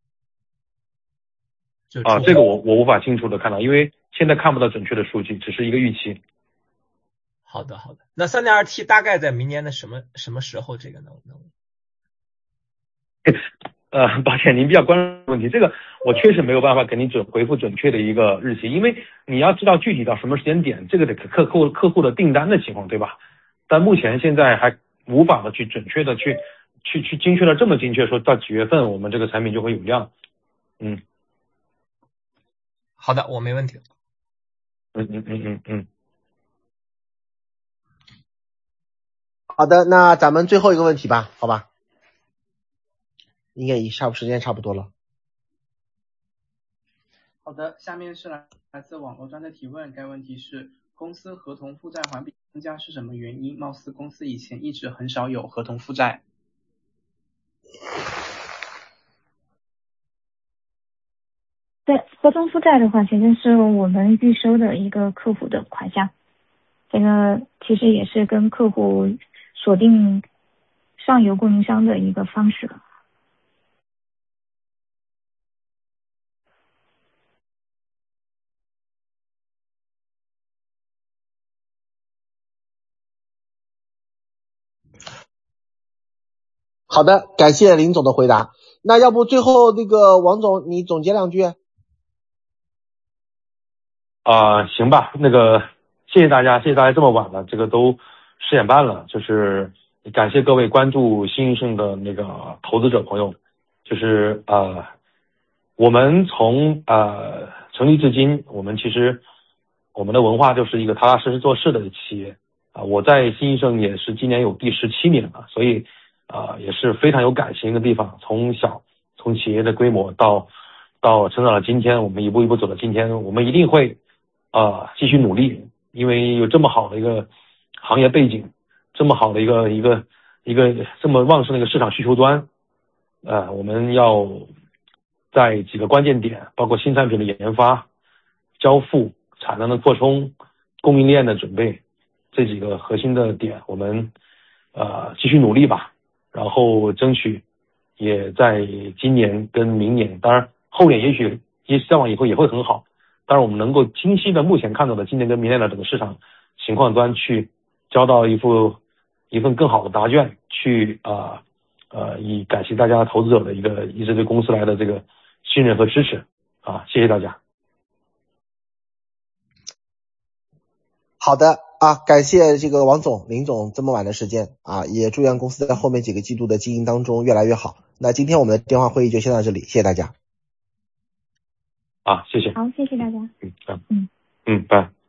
就啊，这个我我无法清楚的看到，因为现在看不到准确的数据，只是一个预期。 好的好的，那 三点二 T 大概在明年的什么什么时候这个能能？ 呃，抱歉，您比较关注的问题，这个我确实没有办法给您准回复准确的一个日期，因为你要知道具体到什么时间点，这个得客户客户的订单的情况，对吧？但目前现在还无法的去准确的去去去精确的这么精确说到几月份我们这个产品就会有量。嗯， 好的，我没问题。 嗯嗯嗯嗯嗯。 好的，那咱们最后一个问题吧，好吧？应该差不时间差不多了。 好的，下面是来来自网络端的提问，该问题是公司合同负债环比增加是什么原因？貌似公司以前一直很少有合同负债。 合同负债的话，其实是我们预收的一个客户的款项，这个其实也是跟客户锁定上游供应商的一个方式。 好的，感谢林总的回答。那要不最后那个王总你总结两句？ 啊、呃，行吧，那个谢谢大家，谢谢大家这么晚了，这个都十点半了，就是感谢各位关注新一盛的那个投资者朋友，就是呃，我们从呃成立至今，我们其实我们的文化就是一个踏踏实实做事的企业啊、呃，我在新一盛也是今年有第十七年了，所以啊、呃、也是非常有感情的地方，从小从企业的规模到到成长到今天，我们一步一步走到今天，我们一定会啊、呃，继续努力，因为有这么好的一个行业背景，这么好的一个一个一个这么旺盛的一个市场需求端，呃，我们要在几个关键点，包括新产品的研发、交付、产能的扩充、供应链的准备这几个核心的点，我们呃继续努力吧，然后争取也在今年跟明年，当然后年也许也再往以后也会很好。当然我们能够清晰的目前看到的今年跟明年的整个市场情况端去交到一副一份更好的答卷，去啊 呃, 呃以感谢大家投资者的一个一直对公司来的这个信任和支持啊，谢谢大家。 好的啊，感谢这个王总、林总这么晚的时间啊，也祝愿公司在后面几个季度的经营当中越来越好。那今天我们的电话会议就先到这里，谢谢大家。 啊，谢谢。 好，谢谢大家。 嗯，嗯嗯嗯，拜。